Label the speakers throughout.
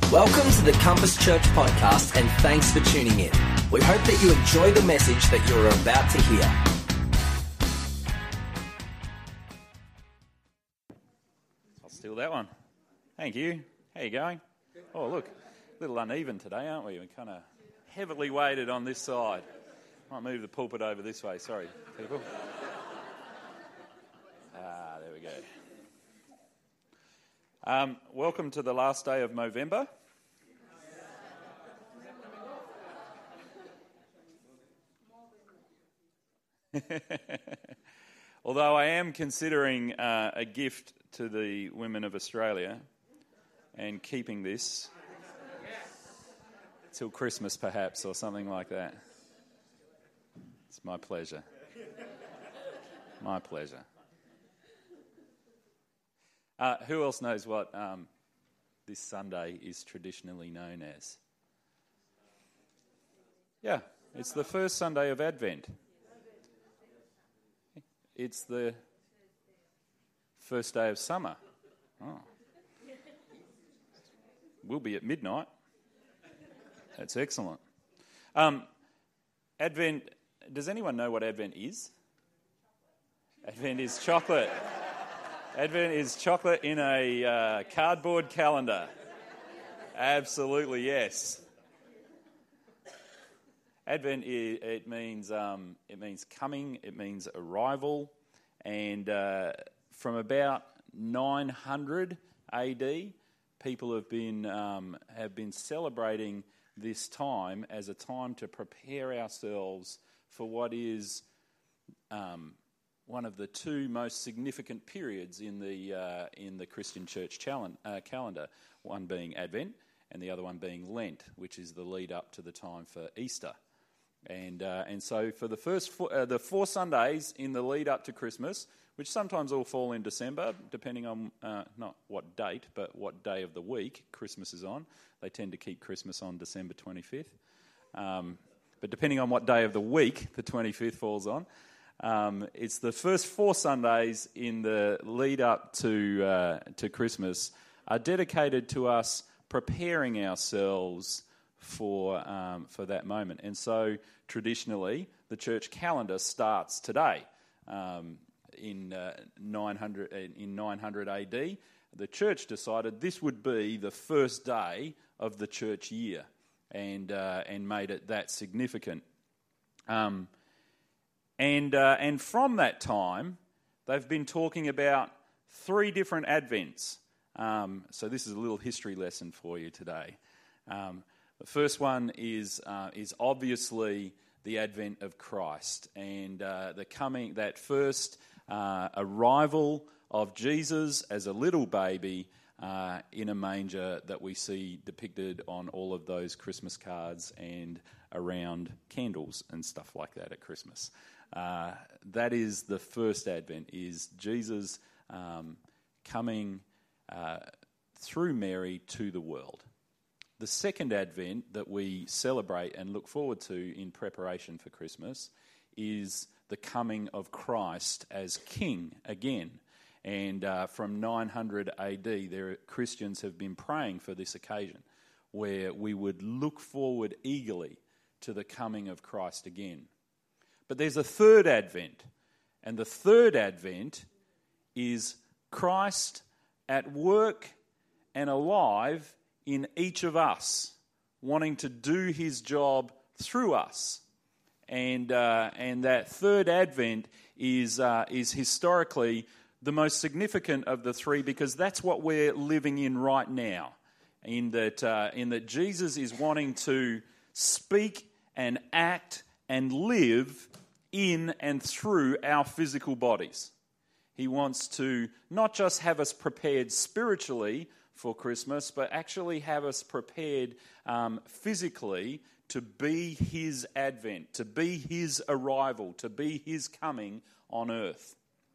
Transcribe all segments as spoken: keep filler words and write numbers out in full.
Speaker 1: Welcome to the Compass Church podcast, and thanks for tuning in. We hope that you enjoy the message that you're about to hear.
Speaker 2: I'll steal that one. Thank you. How you going? Oh, look, a little uneven today, aren't we? We're kind of heavily weighted on this side. Might move the pulpit over this way. Sorry, people. Ah, there we go. Um, welcome to the last day of Movember. Although I am considering uh, a gift to the women of Australia and keeping this till Christmas perhaps or something like that. It's my pleasure. My pleasure. Uh, who else knows what um, this Sunday is traditionally known as? Yeah, it's the first Sunday of Advent. It's the first day of summer. Oh. We'll be at midnight. That's excellent. Um, Advent, does anyone know what Advent is? Advent is chocolate. Advent is chocolate in a uh, cardboard calendar. Absolutely, yes. Advent, it means um, it means coming, it means arrival, and uh, from about nine hundred A D, people have been um, have been celebrating this time as a time to prepare ourselves for what is um, one of the two most significant periods in the uh, in the Christian church chal- uh, calendar. One being Advent, and the other one being Lent, which is the lead up to the time for Easter. And uh, and so for the first four, uh, the four Sundays in the lead up to Christmas, which sometimes all fall in December, depending on uh, not what date, but what day of the week Christmas is on. They tend to keep Christmas on December twenty-fifth. Um, but depending on what day of the week the twenty-fifth falls on, um, it's the first four Sundays in the lead up to uh, to Christmas are dedicated to us preparing ourselves for um, for that moment. And so traditionally the church calendar starts today. Um, in uh, nine hundred in nine hundred A D, the church decided this would be the first day of the church year, and uh, and made it that significant. Um, and uh, and from that time, they've been talking about three different Advents. Um, so this is a little history lesson for you today. Um, The first one is uh, is obviously the advent of Christ and uh, the coming, that first uh, arrival of Jesus as a little baby uh, in a manger that we see depicted on all of those Christmas cards and around candles and stuff like that at Christmas. Uh, that is the first advent, is Jesus um, coming uh, through Mary to the world. The second Advent that we celebrate and look forward to in preparation for Christmas is the coming of Christ as King again. And uh, from nine hundred A D, there Christians have been praying for this occasion, where we would look forward eagerly to the coming of Christ again. But there's a third Advent, and the third Advent is Christ at work and alive in each of us, wanting to do his job through us. And uh, and that third Advent is uh, is historically the most significant of the three, because that's what we're living in right now, in that uh, in that Jesus is wanting to speak and act and live in and through our physical bodies. He wants to not just have us prepared spiritually for Christmas, but actually have us prepared um, physically to be his advent, to be his arrival, to be his coming on earth.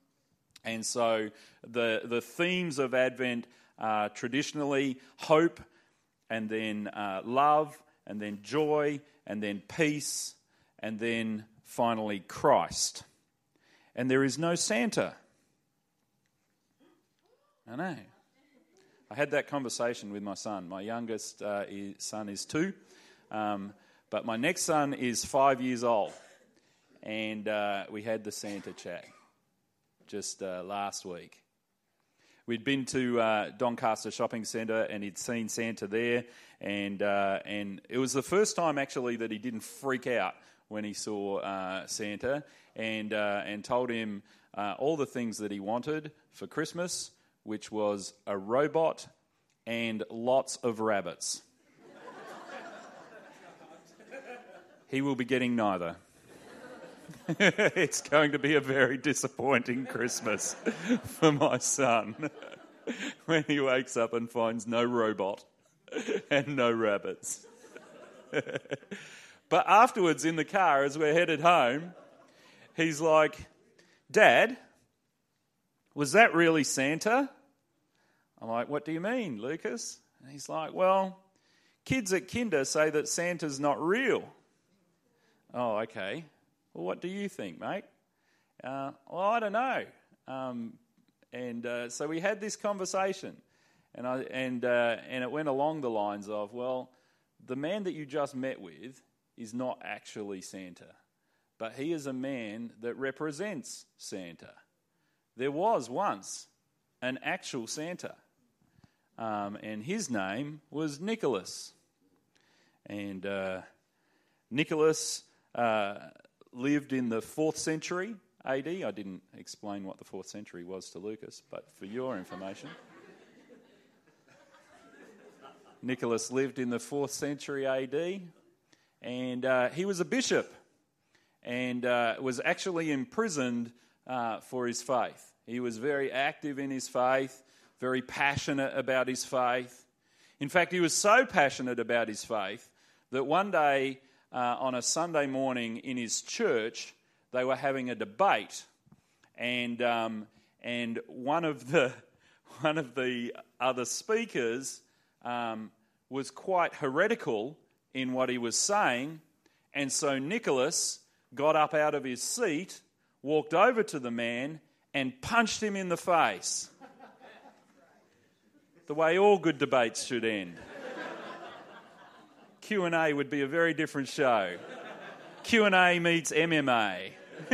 Speaker 2: And so the the themes of Advent are traditionally hope, and then uh, love, and then joy, and then peace, and then finally Christ. And there is no Santa. I know. I had that conversation with my son. My youngest uh, is, son is two, um, but my next son is five years old. And uh, we had the Santa chat just uh, last week. We'd been to uh, Doncaster Shopping Centre and he'd seen Santa there. And uh, and it was the first time actually that he didn't freak out when he saw uh, Santa, and uh, and told him uh, all the things that he wanted for Christmas, which was a robot and lots of rabbits. He will be getting neither. It's going to be a very disappointing Christmas for my son when he wakes up and finds no robot and no rabbits. But afterwards in the car, as we're headed home, he's like, "Dad, was that really Santa?" I'm like, "What do you mean, Lucas?" And he's like, "Well, kids at kinder say that Santa's not real." Oh, okay. Well, what do you think, mate? Uh, well, I don't know. Um, and uh, so we had this conversation, and I and uh, and it went along the lines of, well, the man that you just met with is not actually Santa, but he is a man that represents Santa. There was once an actual Santa, um, and his name was Nicholas. And uh, Nicholas uh, lived in the fourth century A D. I didn't explain what the fourth century was to Lucas, but for your information, Nicholas lived in the fourth century A D, and uh, he was a bishop, and uh, was actually imprisoned uh, for his faith. He was very active in his faith, very passionate about his faith. In fact, he was so passionate about his faith that one day uh, on a Sunday morning in his church, they were having a debate, and um, and one of the one of the other speakers um, was quite heretical in what he was saying, and so Nicholas got up out of his seat, walked over to the man, and punched him in the face. The way all good debates should end. Q and A would be a very different show. Q and A meets M M A.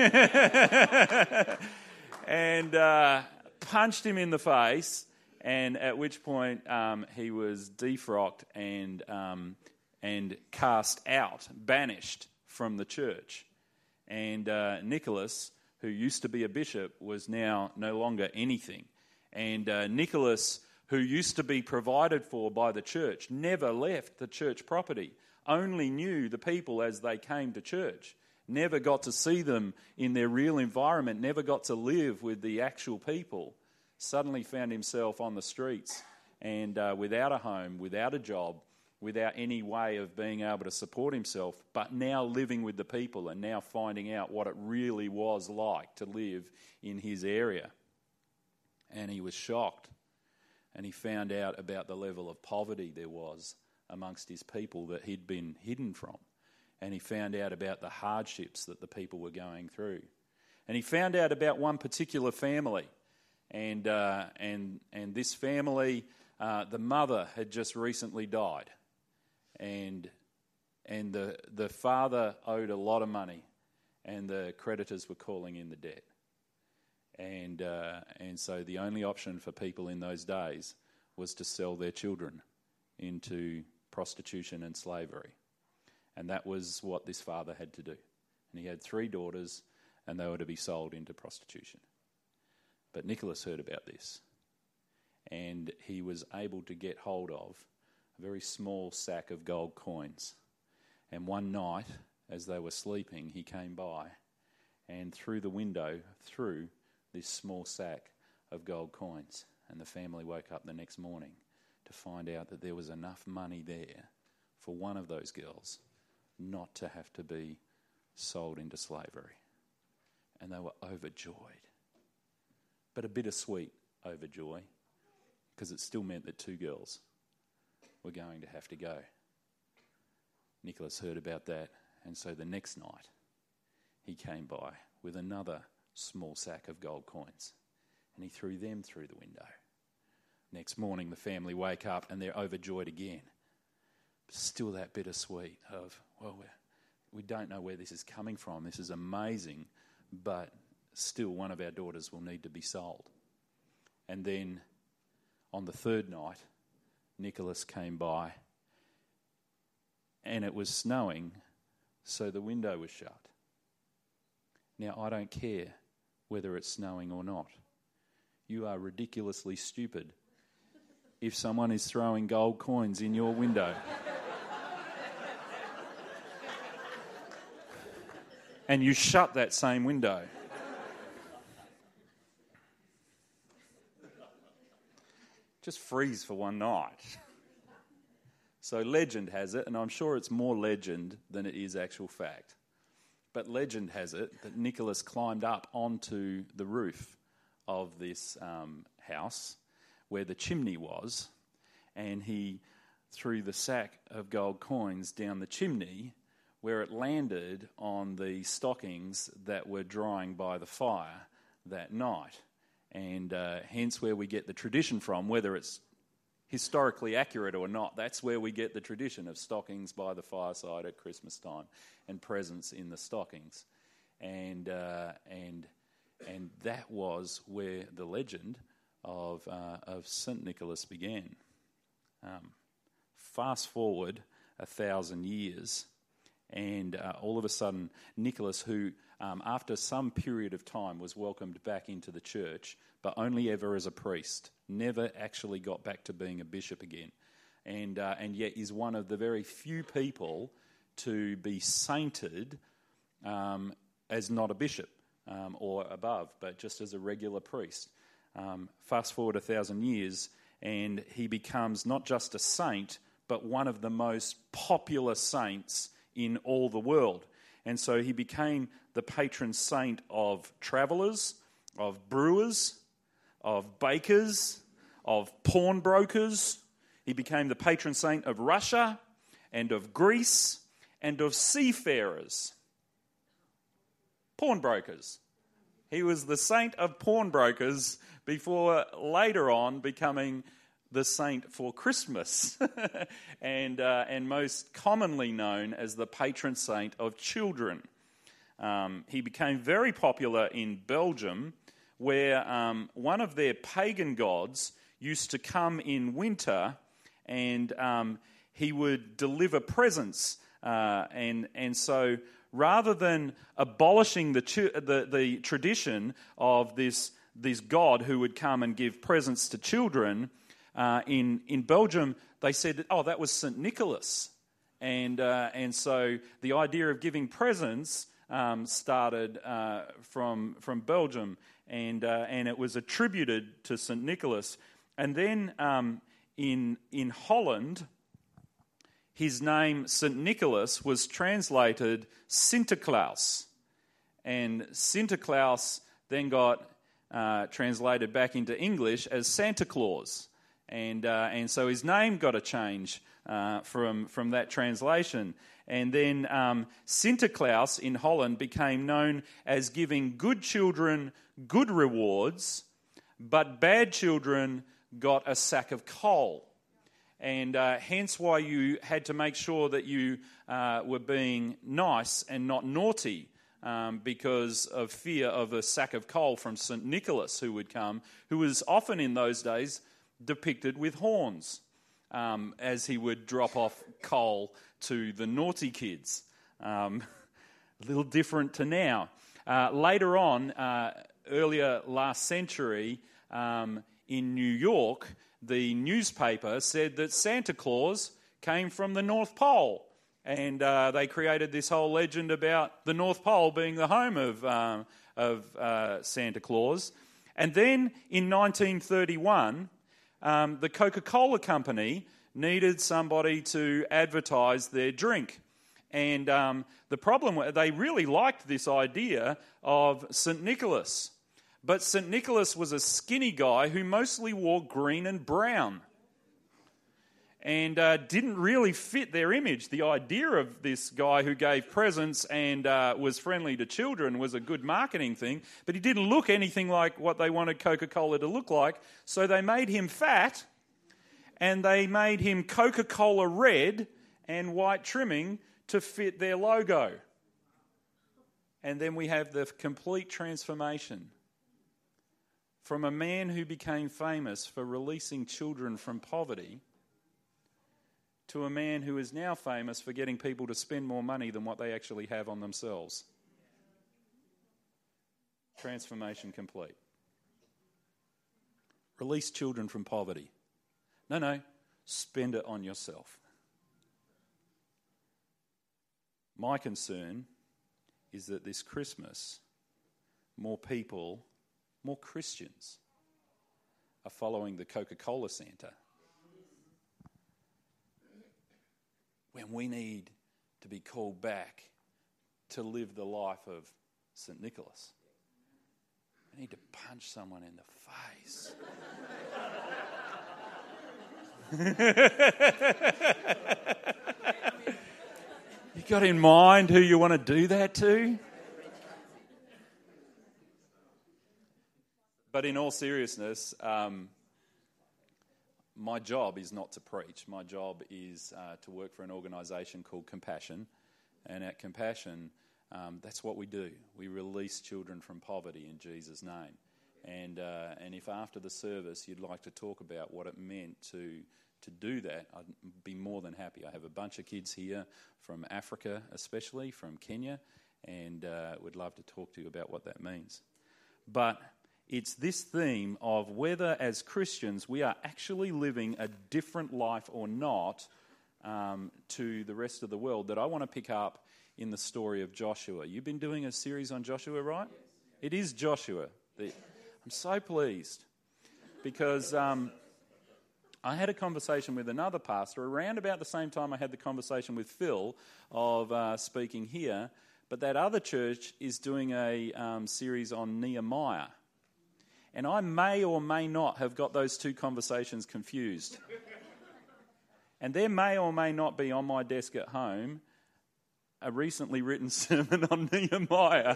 Speaker 2: and uh, punched him in the face, and at which point um, he was defrocked and um, and cast out, banished from the church. And uh, Nicholas, who used to be a bishop, was now no longer anything. And uh, Nicholas, who used to be provided for by the church, never left the church property, only knew the people as they came to church, never got to see them in their real environment, never got to live with the actual people, suddenly found himself on the streets and uh, without a home, without a job, without any way of being able to support himself, but now living with the people and now finding out what it really was like to live in his area. And he was shocked, and he found out about the level of poverty there was amongst his people that he'd been hidden from. And he found out about the hardships that the people were going through. And he found out about one particular family. And uh, and and this family, uh, the mother had just recently died. And and the the father owed a lot of money, and the creditors were calling in the debt. And uh, and so the only option for people in those days was to sell their children into prostitution and slavery. And that was what this father had to do. And he had three daughters, and they were to be sold into prostitution. But Nicholas heard about this, and he was able to get hold of a very small sack of gold coins. And one night, as they were sleeping, he came by, and through the window threw this small sack of gold coins. And the family woke up the next morning to find out that there was enough money there for one of those girls not to have to be sold into slavery. And they were overjoyed. But a bittersweet overjoy, because it still meant that two girls were going to have to go. Nicholas heard about that, and so the next night he came by with another small sack of gold coins, and he threw them through the window. Next morning, the family wake up and they're overjoyed again. Still that bittersweet of, well, we don't know where this is coming from. This is amazing, but still one of our daughters will need to be sold. And then on the third night, Nicholas came by and it was snowing, so the window was shut. Now, I don't care whether it's snowing or not. You are ridiculously stupid if someone is throwing gold coins in your window. And you shut that same window. Just freeze for one night. So legend has it, and I'm sure it's more legend than it is actual fact, but legend has it that Nicholas climbed up onto the roof of this um, house where the chimney was, and he threw the sack of gold coins down the chimney, where it landed on the stockings that were drying by the fire that night. And uh, hence where we get the tradition from, whether it's historically accurate or not, that's where we get the tradition of stockings by the fireside at Christmas time and presents in the stockings. And uh, and and that was where the legend of uh, of Saint Nicholas began. Um, fast forward a thousand years, and uh, all of a sudden, Nicholas, who um, after some period of time was welcomed back into the church, but only ever as a priest, never actually got back to being a bishop again, and uh, and yet is one of the very few people to be sainted um, as not a bishop um, or above, but just as a regular priest. Um, fast forward a thousand years, and he becomes not just a saint, but one of the most popular saints in all the world. And so he became the patron saint of travellers, of brewers, of bakers, of pawnbrokers. He became the patron saint of Russia and of Greece and of seafarers. Pawnbrokers. He was the saint of pawnbrokers before later on becoming the saint for Christmas and uh, and most commonly known as the patron saint of children. Um, he became very popular in Belgium, where um, one of their pagan gods used to come in winter, and um, he would deliver presents. Uh, and and so rather than abolishing the, ch- the the tradition of this this god who would come and give presents to children, uh, in in Belgium they said that, oh, that was Saint Nicholas, and uh, and so the idea of giving presents um, started uh, from from Belgium, and uh, and it was attributed to Saint Nicholas, and then um, in in Holland, his name, Saint Nicholas, was translated Sinterklaas. And Sinterklaas then got uh, translated back into English as Santa Claus. And uh, and so his name got a change uh, from, from that translation. And then um, Sinterklaas in Holland became known as giving good children good rewards, but bad children got a sack of coal. And uh, hence why you had to make sure that you uh, were being nice and not naughty, um, because of fear of a sack of coal from Saint Nicholas who would come, who was often in those days depicted with horns, um, as he would drop off coal to the naughty kids. Um, a little different to now. Uh, later on, uh, earlier last century, um, in New York, the newspaper said that Santa Claus came from the North Pole, and uh, they created this whole legend about the North Pole being the home of um, of uh, Santa Claus. And then in nineteen thirty-one, um, the Coca-Cola company needed somebody to advertise their drink, and um, the problem was they really liked this idea of Saint Nicholas. But Saint Nicholas was a skinny guy who mostly wore green and brown. and uh, didn't really fit their image. The idea of this guy who gave presents and uh, was friendly to children was a good marketing thing, but he didn't look anything like what they wanted Coca-Cola to look like, so they made him fat, and they made him Coca-Cola red and white trimming to fit their logo. And then we have the complete transformation from a man who became famous for releasing children from poverty to a man who is now famous for getting people to spend more money than what they actually have on themselves. Transformation complete. Release children from poverty. No, no, spend it on yourself. My concern is that this Christmas, more people, more Christians are following the Coca-Cola Santa when we need to be called back to live the life of Saint Nicholas. We need to punch someone in the face. You got in mind who you want to do that to? But in all seriousness, um, my job is not to preach. My job is uh, to work for an organisation called Compassion. And at Compassion, um, that's what we do. We release children from poverty in Jesus' name. And uh, and if after the service you'd like to talk about what it meant to to do that, I'd be more than happy. I have a bunch of kids here from Africa, especially from Kenya, and uh, would love to talk to you about what that means. But it's this theme of whether as Christians we are actually living a different life or not um, to the rest of the world that I want to pick up in the story of Joshua. You've been doing a series on Joshua, right? Yes. It is Joshua. The, I'm so pleased because um, I had a conversation with another pastor around about the same time I had the conversation with Phil of uh, speaking here, but that other church is doing a um, series on Nehemiah. And I may or may not have got those two conversations confused. And there may or may not be on my desk at home a recently written sermon on Nehemiah.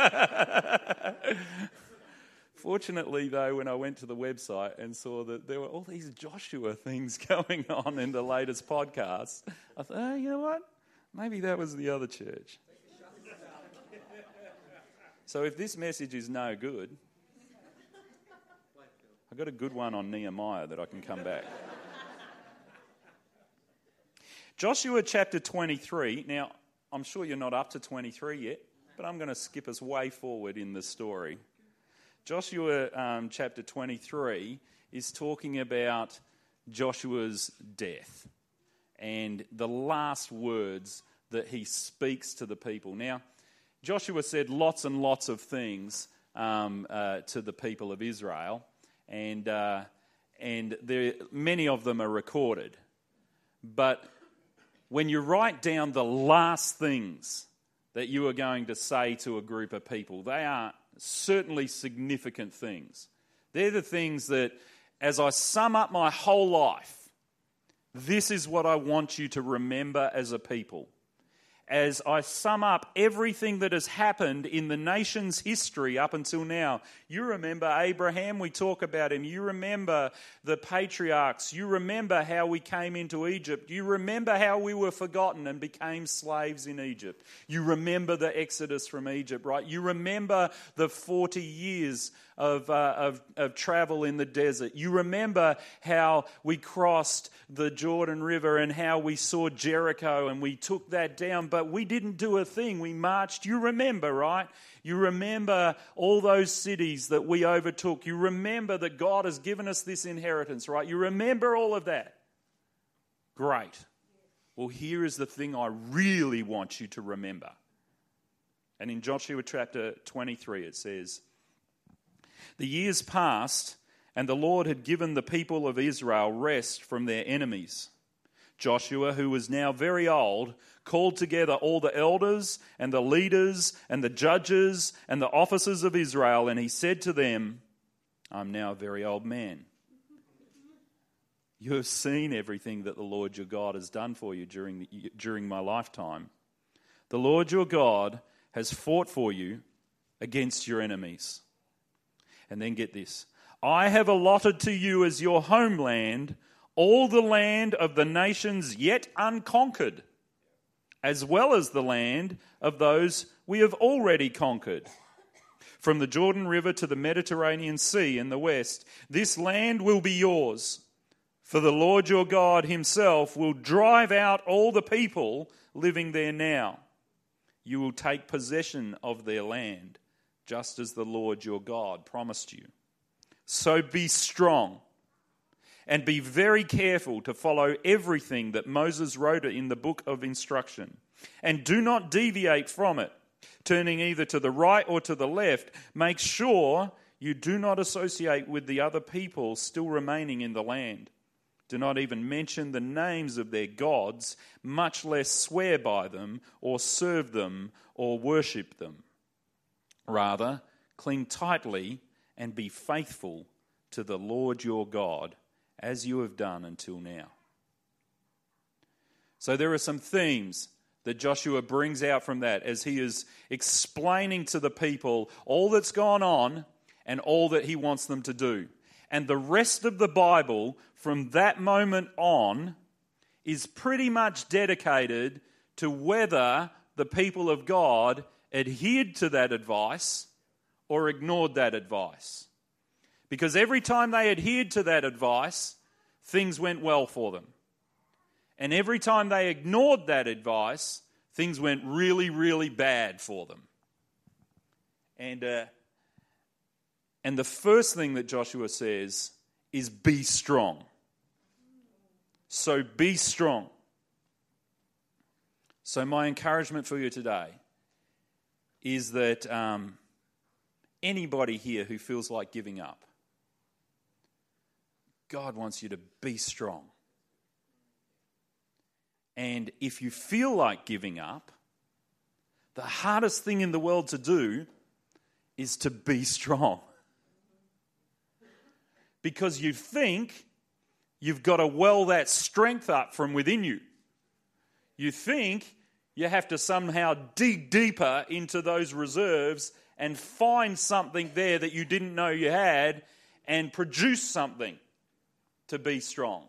Speaker 2: Fortunately, though, when I went to the website and saw that there were all these Joshua things going on in the latest podcasts, I thought, oh, you know what? Maybe that was the other church. So if this message is no good, I've got a good one on Nehemiah that I can come back. Joshua chapter twenty-three. Now, I'm sure you're not up to twenty-three yet, but I'm going to skip us way forward in the story. Joshua um, chapter twenty-three is talking about Joshua's death and the last words that he speaks to the people. Now, Joshua said lots and lots of things um, uh, to the people of Israel, and uh, and there, many of them are recorded. But when you write down the last things that you are going to say to a group of people, they are certainly significant things. They're the things that, as I sum up my whole life, this is what I want you to remember as a people. As I sum up everything that has happened in the nation's history up until now, you remember Abraham, we talk about him. You remember the patriarchs. You remember how we came into Egypt. You remember how we were forgotten and became slaves in Egypt. You remember the exodus from Egypt, right? You remember the forty years of, uh, of, of travel in the desert. You remember how we crossed the Jordan River and how we saw Jericho and we took that down, but we didn't do a thing. We marched. You remember, right? You remember all those cities that we overtook. You remember that God has given us this inheritance, right? You remember all of that. Great. Well, here is the thing I really want you to remember. And in Joshua chapter twenty-three it says, "The years passed, and the Lord had given the people of Israel rest from their enemies. Joshua, who was now very old, called together all the elders and the leaders and the judges and the officers of Israel, and he said to them, I'm now a very old man. You have seen everything that the Lord your God has done for you during, the, during my lifetime. The Lord your God has fought for you against your enemies. And then get this. I have allotted to you as your homeland all the land of the nations yet unconquered, as well as the land of those we have already conquered. From the Jordan River to the Mediterranean Sea in the west, this land will be yours. For the Lord your God himself will drive out all the people living there now. You will take possession of their land, just as the Lord your God promised you. So be strong and be very careful to follow everything that Moses wrote in the book of instruction. And do not deviate from it, turning either to the right or to the left. Make sure you do not associate with the other people still remaining in the land. Do not even mention the names of their gods, much less swear by them or serve them or worship them. Rather, cling tightly and be faithful to the Lord your God, as you have done until now. So there are some themes that Joshua brings out from that as he is explaining to the people all that's gone on and all that he wants them to do. And the rest of the Bible from that moment on is pretty much dedicated to whether the people of God adhered to that advice or ignored that advice. Because every time they adhered to that advice, things went well for them. And every time they ignored that advice, things went really, really bad for them. And uh, and the first thing that Joshua says is be strong. So be strong. So my encouragement for you today is that um, anybody here who feels like giving up, God wants you to be strong. And if you feel like giving up, the hardest thing in the world to do is to be strong. Because you think you've got to well that strength up from within you. You think you have to somehow dig deeper into those reserves and find something there that you didn't know you had and produce something to be strong.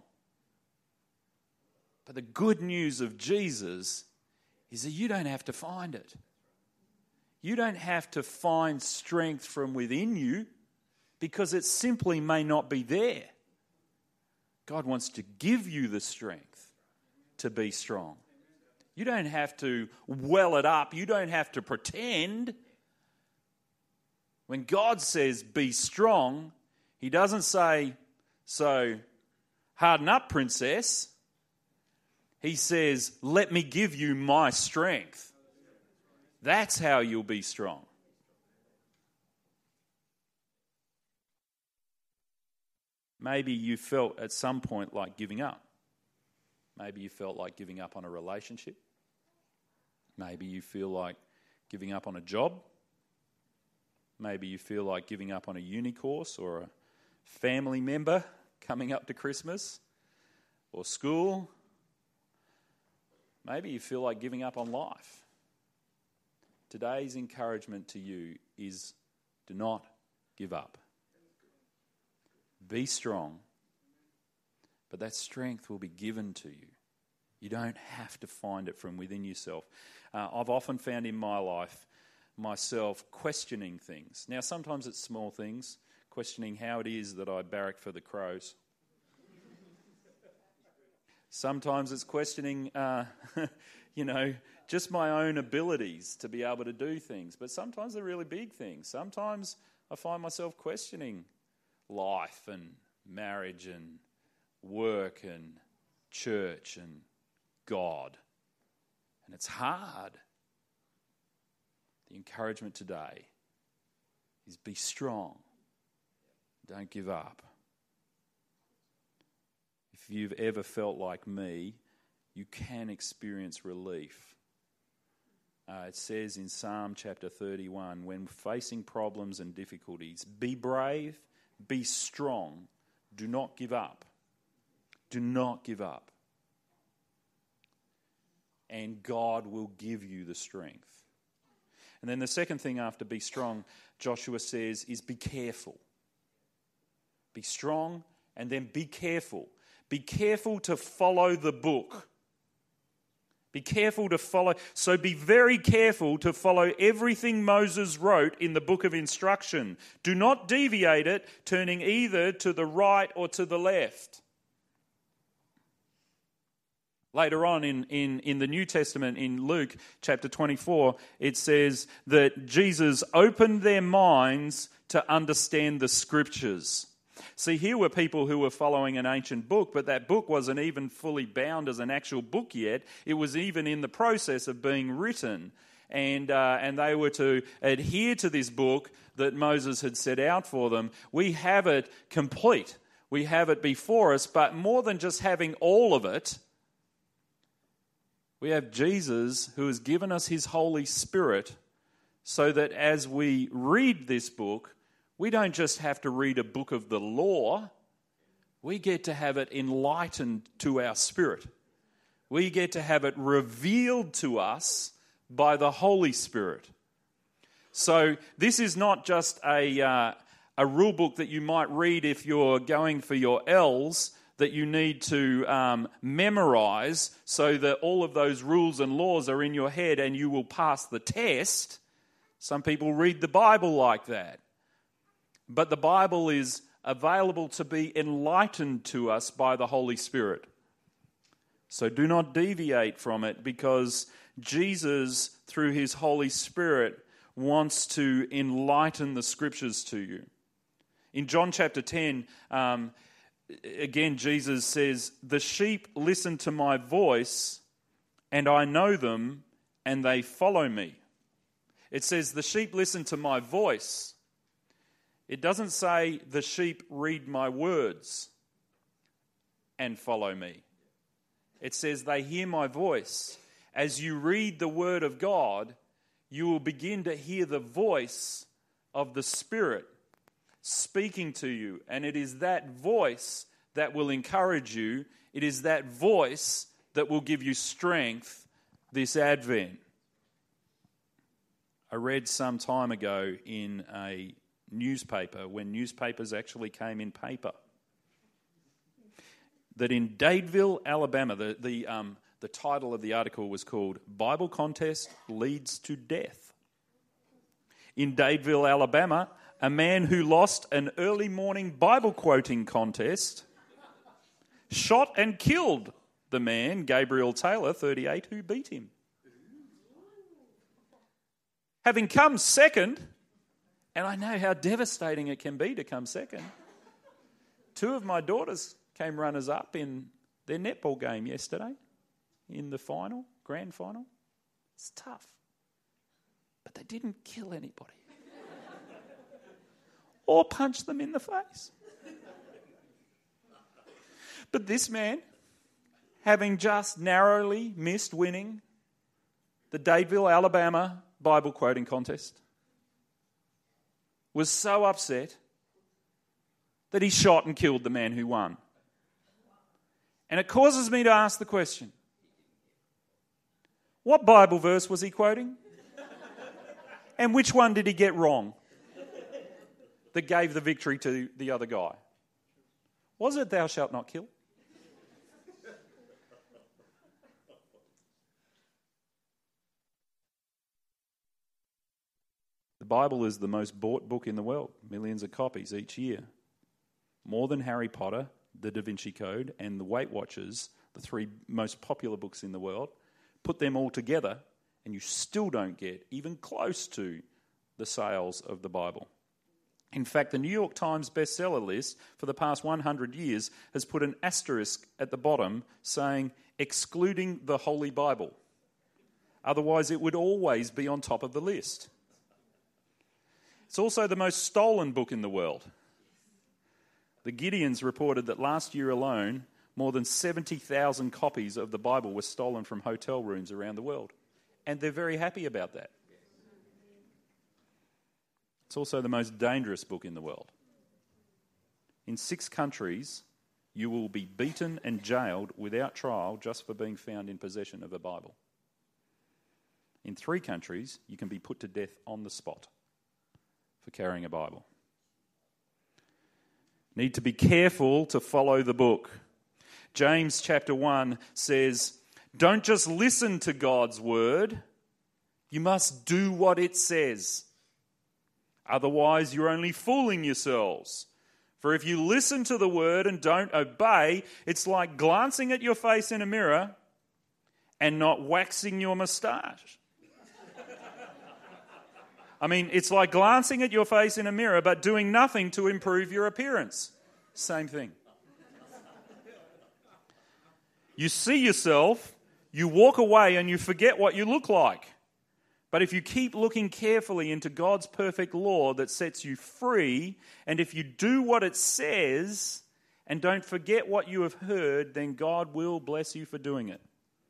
Speaker 2: But the good news of Jesus is that you don't have to find it. You don't have to find strength from within you because it simply may not be there. God wants to give you the strength to be strong. You don't have to well it up. You don't have to pretend. When God says be strong, he doesn't say, so harden up, princess. He says, let me give you my strength. That's how you'll be strong. Maybe you felt at some point like giving up. Maybe you felt like giving up on a relationship. Maybe you feel like giving up on a job. Maybe you feel like giving up on a uni course or a family member coming up to Christmas or school. Maybe you feel like giving up on life. Today's encouragement to you is do not give up. Be strong, but that strength will be given to you. You don't have to find it from within yourself. Uh, I've often found in my life myself questioning things. Now, sometimes it's small things, questioning how it is that I barrack for the Crows. Sometimes it's questioning, uh, you know, just my own abilities to be able to do things. But sometimes they're really big things. Sometimes I find myself questioning life and marriage and work and church and God. And it's hard. The encouragement today is be strong. Don't give up. If you've ever felt like me, you can experience relief. Uh, it says in Psalm chapter thirty-one, when facing problems and difficulties, be brave, be strong, do not give up. Do not give up. And God will give you the strength. And then the second thing after be strong, Joshua says, is be careful. Be strong and then be careful. Be careful to follow the book. Be careful to follow. So be very careful to follow everything Moses wrote in the book of instruction. Do not deviate it, turning either to the right or to the left. Later on in, in, in the New Testament, in Luke chapter twenty-four, it says that Jesus opened their minds to understand the scriptures. See, here were people who were following an ancient book, but that book wasn't even fully bound as an actual book yet. It was even in the process of being written. And, uh, and they were to adhere to this book that Moses had set out for them. We have it complete. We have it before us, but more than just having all of it, we have Jesus who has given us his Holy Spirit so that as we read this book, we don't just have to read a book of the law. We get to have it enlightened to our spirit. We get to have it revealed to us by the Holy Spirit. So this is not just a, uh, a rule book that you might read if you're going for your L's, that you need to um, memorize so that all of those rules and laws are in your head and you will pass the test. Some people read the Bible like that. But the Bible is available to be enlightened to us by the Holy Spirit. So do not deviate from it, because Jesus, through his Holy Spirit, wants to enlighten the scriptures to you. In John chapter ten, um, again, Jesus says, "The sheep listen to my voice, and I know them, and they follow me." It says, the sheep listen to my voice. It doesn't say the sheep read my words and follow me. It says they hear my voice. As you read the word of God, you will begin to hear the voice of the Spirit speaking to you. And it is that voice that will encourage you. It is that voice that will give you strength this Advent. I read some time ago in a newspaper, when newspapers actually came in paper, that in Dadeville, Alabama, the the, um, the title of the article was called "Bible Contest Leads to Death." In Dadeville, Alabama, a man who lost an early morning Bible quoting contest shot and killed the man, Gabriel Taylor, thirty-eight, who beat him. Having come second, and I know how devastating it can be to come second, two of my daughters came runners-up in their netball game yesterday in the final, grand final. It's tough. But they didn't kill anybody or punch them in the face. But this man, having just narrowly missed winning the Dadeville, Alabama Bible quoting contest, was so upset that he shot and killed the man who won. And it causes me to ask the question, what Bible verse was he quoting? And which one did he get wrong that gave the victory to the other guy? Was it "Thou shalt not kill"? The Bible is the most bought book in the world, millions of copies each year. More than Harry Potter, the Da Vinci Code, and the Weight Watchers, the three most popular books in the world. Put them all together, and you still don't get even close to the sales of the Bible. In fact, the New York Times bestseller list for the past one hundred years has put an asterisk at the bottom saying, excluding the Holy Bible. Otherwise, it would always be on top of the list. It's also the most stolen book in the world. The Gideons reported that last year alone, more than seventy thousand copies of the Bible were stolen from hotel rooms around the world. And they're very happy about that. It's also the most dangerous book in the world. In six countries, you will be beaten and jailed without trial just for being found in possession of a Bible. In three countries, you can be put to death on the spot for carrying a Bible. Need to be careful to follow the book. James chapter one says, don't just listen to God's word, you must do what it says. Otherwise, you're only fooling yourselves. For if you listen to the word and don't obey, it's like glancing at your face in a mirror and not waxing your moustache. I mean, it's like glancing at your face in a mirror but doing nothing to improve your appearance. Same thing. You see yourself, you walk away and you forget what you look like. But if you keep looking carefully into God's perfect law that sets you free, and if you do what it says and don't forget what you have heard, then God will bless you for doing it.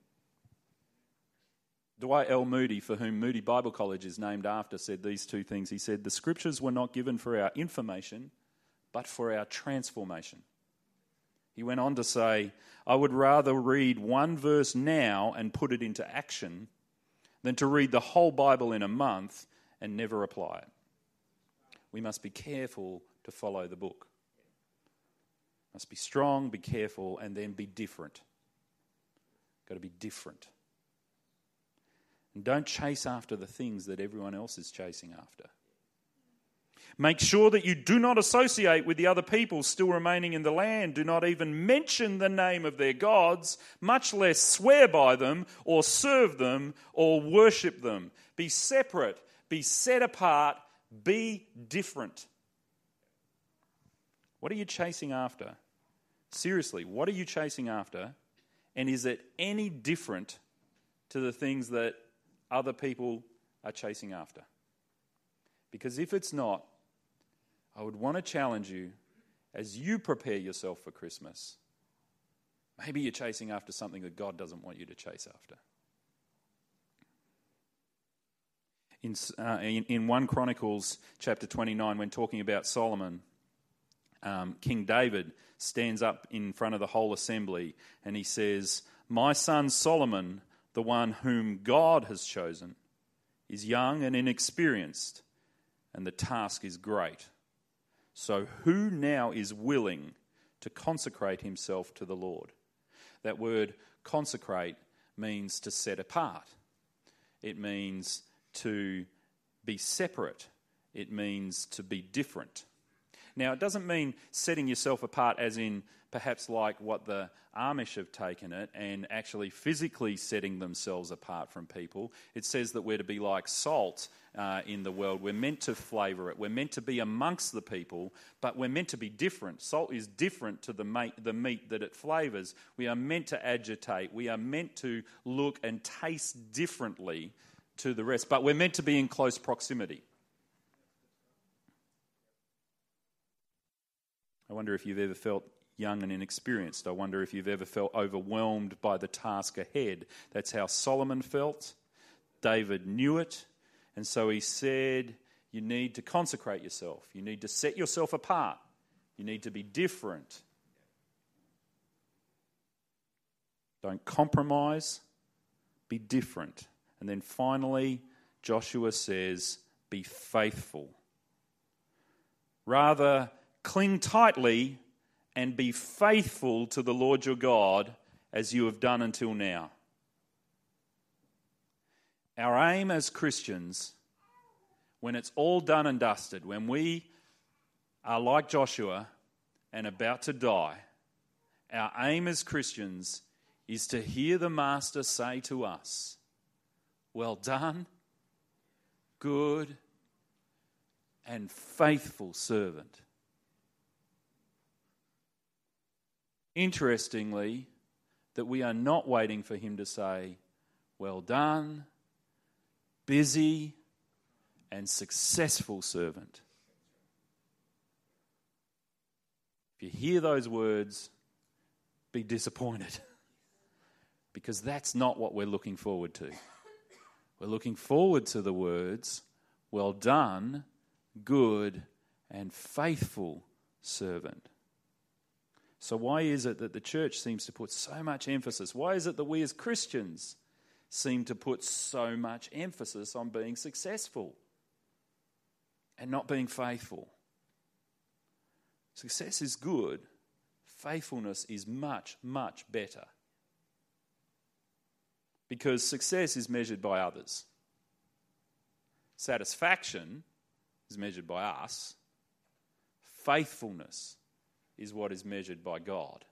Speaker 2: Dwight L. Moody, for whom Moody Bible College is named after, said these two things. He said, the scriptures were not given for our information, but for our transformation. He went on to say, I would rather read one verse now and put it into action than to read the whole Bible in a month and never apply it. We must be careful to follow the book. Must be strong, be careful, and then be different. Got to be different. And don't chase after the things that everyone else is chasing after. Make sure that you do not associate with the other people still remaining in the land. Do not even mention the name of their gods, much less swear by them or serve them or worship them. Be separate, be set apart, be different. What are you chasing after? Seriously, what are you chasing after? And is it any different to the things that other people are chasing after? Because if it's not, I would want to challenge you as you prepare yourself for Christmas. Maybe you're chasing after something that God doesn't want you to chase after. In, uh, in, in First Chronicles chapter twenty-nine, when talking about Solomon, um, King David stands up in front of the whole assembly and he says, my son Solomon, the one whom God has chosen, is young and inexperienced, and the task is great. So who now is willing to consecrate himself to the Lord? That word consecrate means to set apart. It means to be separate. It means to be different. Now, it doesn't mean setting yourself apart as in perhaps like what the Amish have taken it and actually physically setting themselves apart from people. It says that we're to be like salt uh, in the world. We're meant to flavour it. We're meant to be amongst the people, but we're meant to be different. Salt is different to the meat, the meat that it flavours. We are meant to agitate. We are meant to look and taste differently to the rest, but we're meant to be in close proximity. I wonder if you've ever felt young and inexperienced. I wonder if you've ever felt overwhelmed by the task ahead. That's how Solomon felt. David knew it. And so he said, you need to consecrate yourself. You need to set yourself apart. You need to be different. Don't compromise. Be different. And then finally, Joshua says, be faithful. Rather, cling tightly and be faithful to the Lord your God as you have done until now. Our aim as Christians, when it's all done and dusted, when we are like Joshua and about to die, our aim as Christians is to hear the Master say to us, well done, good and faithful servant. Interestingly, that we are not waiting for him to say, well done, busy and successful servant. If you hear those words, be disappointed. Because that's not what we're looking forward to. We're looking forward to the words, well done, good and faithful servant. So why is it that the church seems to put so much emphasis? Why is it that we as Christians seem to put so much emphasis on being successful and not being faithful? Success is good. Faithfulness is much, much better. Because success is measured by others. Satisfaction is measured by us. Faithfulness is what is measured by God.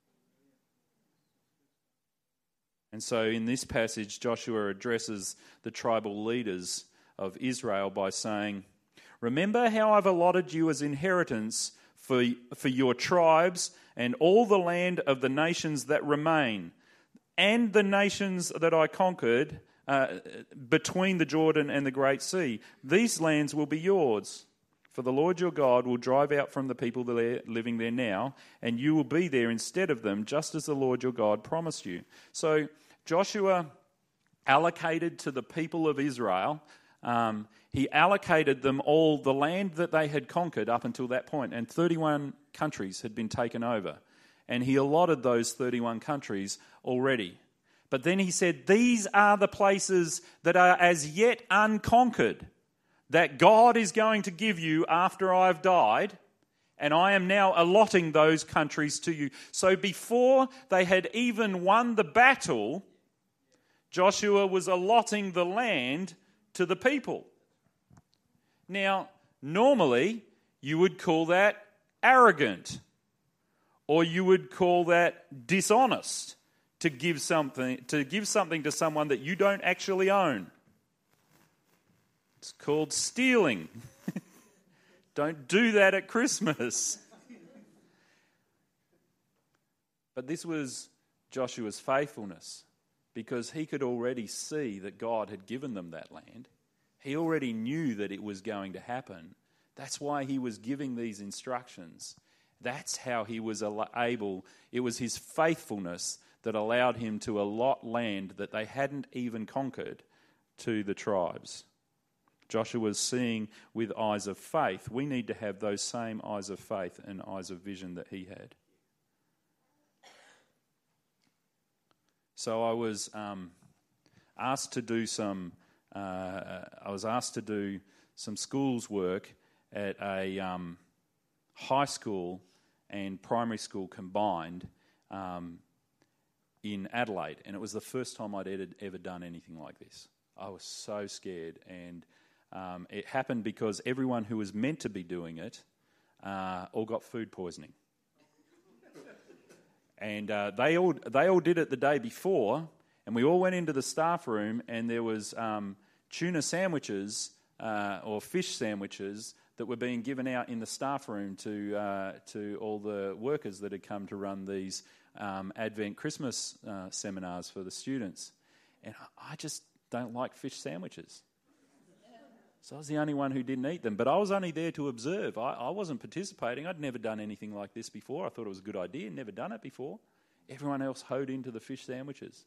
Speaker 2: And so in this passage, Joshua addresses the tribal leaders of Israel by saying, "Remember how I've allotted you as inheritance for, for your tribes and all the land of the nations that remain, and the nations that I conquered uh, between the Jordan and the Great Sea. These lands will be yours. For the Lord your God will drive out from the people that are living there now, and you will be there instead of them, just as the Lord your God promised you." So Joshua allocated to the people of Israel, um, he allocated them all the land that they had conquered up until that point, and thirty-one countries had been taken over. And he allotted those thirty-one countries already. But then he said, these are the places that are as yet unconquered, that God is going to give you after I've died, and I am now allotting those countries to you. So before they had even won the battle, Joshua was allotting the land to the people. Now, normally you would call that arrogant, or you would call that dishonest, to give something to give something to someone that you don't actually own. It's called stealing. Don't do that at Christmas. But this was Joshua's faithfulness, because he could already see that God had given them that land. He already knew that it was going to happen. That's why he was giving these instructions. That's how he was able, it was his faithfulness that allowed him to allot land that they hadn't even conquered to the tribes. Joshua was seeing with eyes of faith. We need to have those same eyes of faith and eyes of vision that he had. So I was um, asked to do some. Uh, I was asked to do some schools work at a um, high school and primary school combined um, in Adelaide, and it was the first time I'd ever, ever done anything like this. I was so scared, and um, it happened because everyone who was meant to be doing it uh, all got food poisoning. And uh, they all they all did it the day before, and we all went into the staff room, and there was um, tuna sandwiches uh, or fish sandwiches that were being given out in the staff room to uh, to all the workers that had come to run these um, Advent Christmas uh, seminars for the students. And I just don't like fish sandwiches. So I was the only one who didn't eat them. But I was only there to observe. I, I wasn't participating. I'd never done anything like this before. I thought it was a good idea. Never done it before. Everyone else hoed into the fish sandwiches.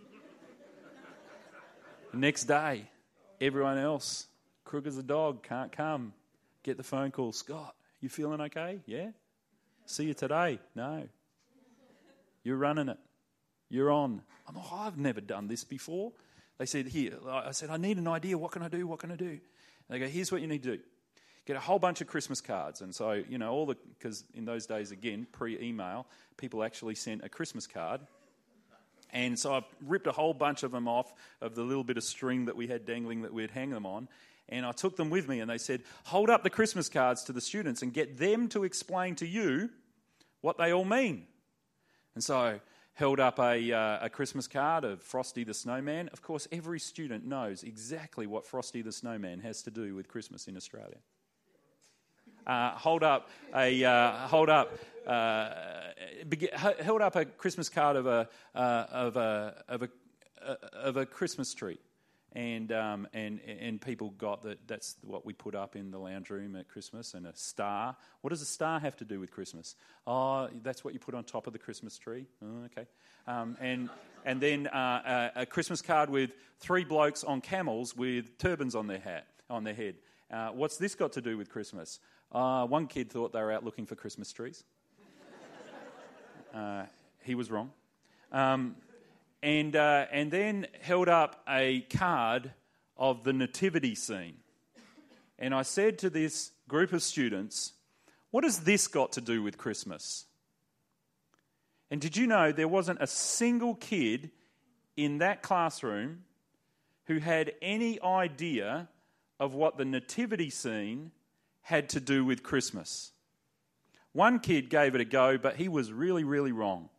Speaker 2: The next day, everyone else, crook as a dog, can't come. Get the phone call. Scott, you feeling okay? Yeah? See you today? No. You're running it. You're on. I'm like, oh, I've never done this before. They said, here. I said, I need an idea. What can I do? What can I do? And they go, here's what you need to do. Get a whole bunch of Christmas cards. And so, you know, all the, because in those days, again, pre-email, people actually sent a Christmas card. And so I ripped a whole bunch of them off of the little bit of string that we had dangling that we'd hang them on. And I took them with me, and they said, hold up the Christmas cards to the students and get them to explain to you what they all mean. And so I held up a, uh, a Christmas card of Frosty the Snowman. Of course, every student knows exactly what Frosty the Snowman has to do with Christmas in Australia. Uh, hold up a uh, hold up uh, held up a Christmas card of a uh, of a of a uh, of a Christmas tree. And um, and and people got that. That's what we put up in the lounge room at Christmas, and a star. What does a star have to do with Christmas? Oh, that's what you put on top of the Christmas tree. Oh, okay. Um, and and then uh, a, a Christmas card with three blokes on camels with turbans on their hat on their head. Uh, what's this got to do with Christmas? Uh, one kid thought they were out looking for Christmas trees. Uh, he was wrong. Um, and uh, and then held up a card of the nativity scene. And I said to this group of students, what has this got to do with Christmas? And did you know there wasn't a single kid in that classroom who had any idea of what the nativity scene had to do with Christmas? One kid gave it a go, but he was really, really wrong.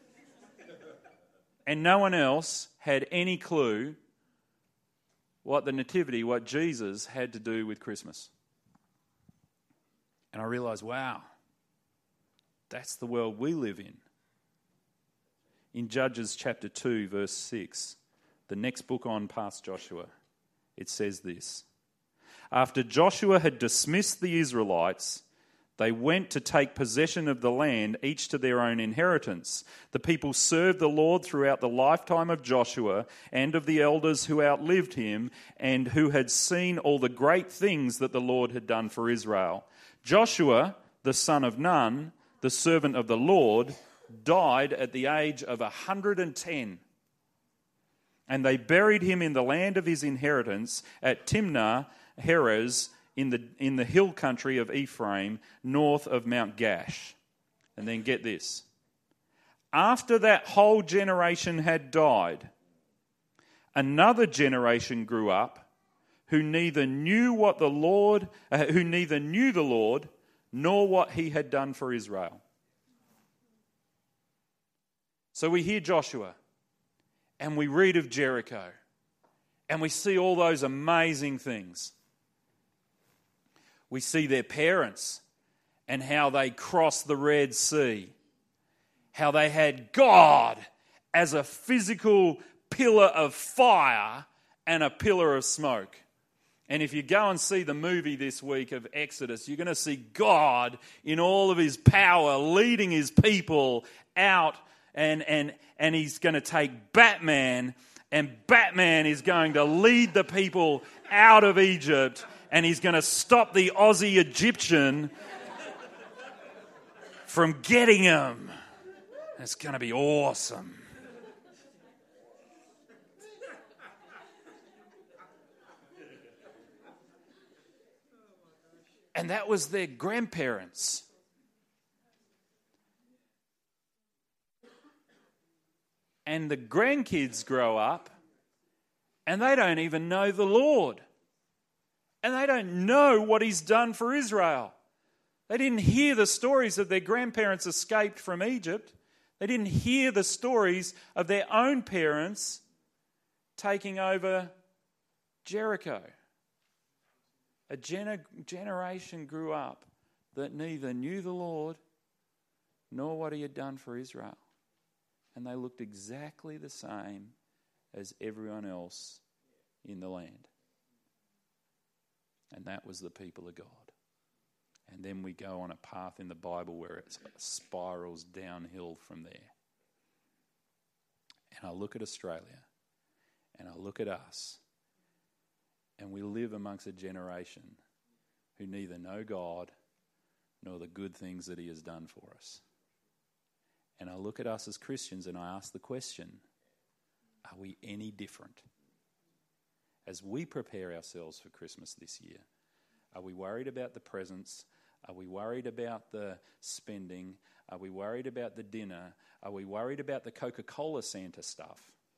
Speaker 2: And no one else had any clue what the nativity, what Jesus had to do with Christmas. And I realised, wow, that's the world we live in. In Judges chapter two, verse six, the next book on past Joshua, it says this. After Joshua had dismissed the Israelites, they went to take possession of the land, each to their own inheritance. The people served the Lord throughout the lifetime of Joshua and of the elders who outlived him and who had seen all the great things that the Lord had done for Israel. Joshua, the son of Nun, the servant of the Lord, died at the age of one hundred ten. And they buried him in the land of his inheritance at Timnah Heres, in the in the hill country of Ephraim, north of Mount Gash. And then get this. After that whole generation had died, another generation grew up who neither knew what the Lord, uh, who neither knew the Lord nor what he had done for Israel. So we hear Joshua and we read of Jericho and we see all those amazing things. We see their parents and how they crossed the Red Sea, how they had God as a physical pillar of fire and a pillar of smoke. And if you go and see the movie this week of Exodus, you're going to see God in all of his power leading his people out, and, and, and he's going to take Batman, and Batman is going to lead the people out of Egypt, and he's going to stop the Aussie Egyptian from getting him. It's going to be awesome. And that was their grandparents. And the grandkids grow up and they don't even know the Lord. And they don't know what he's done for Israel. They didn't hear the stories of their grandparents escaped from Egypt. They didn't hear the stories of their own parents taking over Jericho. A gener- generation grew up that neither knew the Lord nor what he had done for Israel. And they looked exactly the same as everyone else in the land. And that was the people of God. And then we go on a path in the Bible where it spirals downhill from there. And I look at Australia and I look at us, and we live amongst a generation who neither know God nor the good things that he has done for us. And I look at us as Christians and I ask the question, are we any different? As we prepare ourselves for Christmas this year, are we worried about the presents? Are we worried about the spending? Are we worried about the dinner? Are we worried about the Coca-Cola Santa stuff?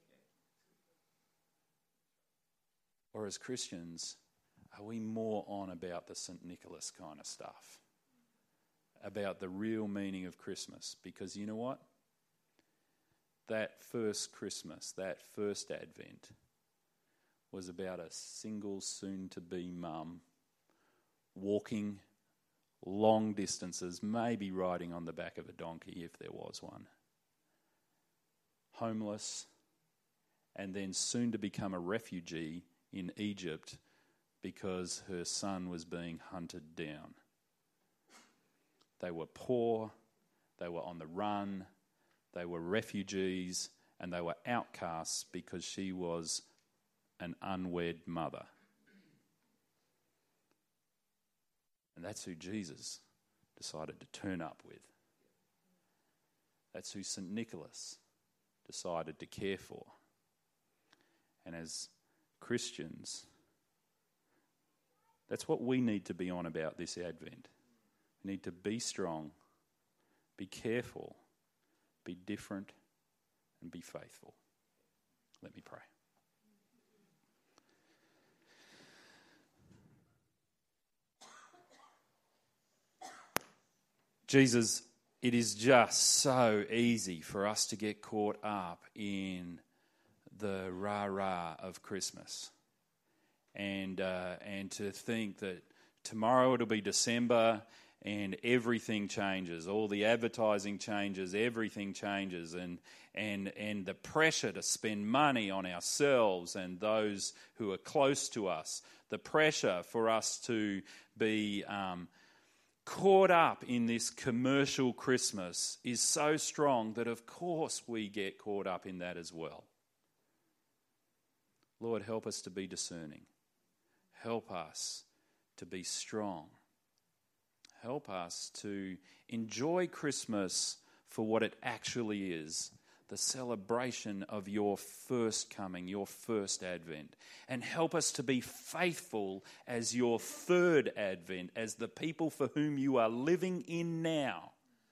Speaker 2: Or as Christians, are we more on about the Saint Nicholas kind of stuff? About the real meaning of Christmas? Because you know what? That first Christmas, that first Advent, was about a single soon-to-be mum walking long distances, maybe riding on the back of a donkey if there was one, homeless, and then soon to become a refugee in Egypt because her son was being hunted down. They were poor, they were on the run, they were refugees, and they were outcasts because she was an unwed mother. And that's who Jesus decided to turn up with. That's who Saint Nicholas decided to care for. And as Christians, that's what we need to be on about this Advent. We need to be strong, be careful, be different, and be faithful. Let me pray. Jesus, it is just so easy for us to get caught up in the rah-rah of Christmas and uh, and to think that tomorrow it'll be December and everything changes, all the advertising changes, everything changes, and and and the pressure to spend money on ourselves and those who are close to us, the pressure for us to be um, caught up in this commercial Christmas is so strong that of course we get caught up in that as well. Lord, help us to be discerning. Help us to be strong. Help us to enjoy Christmas for what it actually is, the celebration of your first coming, your first advent. And help us to be faithful as your third advent, as the people for whom you are living in now,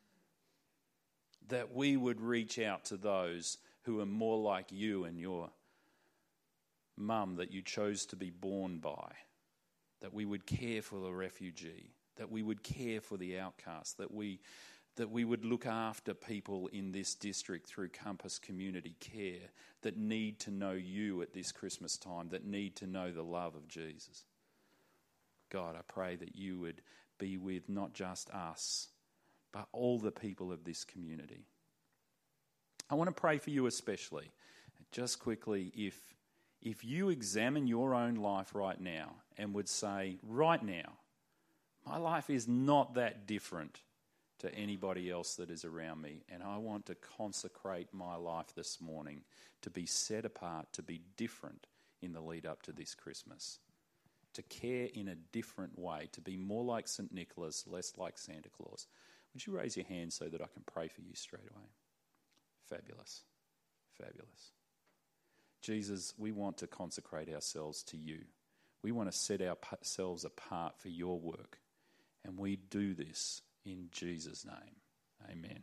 Speaker 2: that we would reach out to those who are more like you and your mum that you chose to be born by, that we would care for the refugee, that we would care for the outcast, that we that we would look after people in this district through Compass Community Care that need to know you at this Christmas time, that need to know the love of Jesus. God, I pray that you would be with not just us, but all the people of this community. I want to pray for you especially. Just quickly, if if you examine your own life right now and would say, right now, my life is not that different to anybody else that is around me, and I want to consecrate my life this morning to be set apart, to be different in the lead up to this Christmas, to care in a different way, to be more like Saint Nicholas, less like Santa Claus. Would you raise your hand so that I can pray for you straight away? Fabulous. Fabulous. Jesus, we want to consecrate ourselves to you. We want to set ourselves apart for your work, and we do this in Jesus' name. Amen.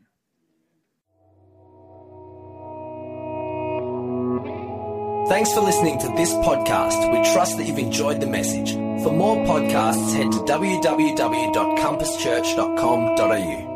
Speaker 1: Thanks for listening to this podcast. We trust that you've enjoyed the message. For more podcasts, head to w w w dot compass church dot com dot a u.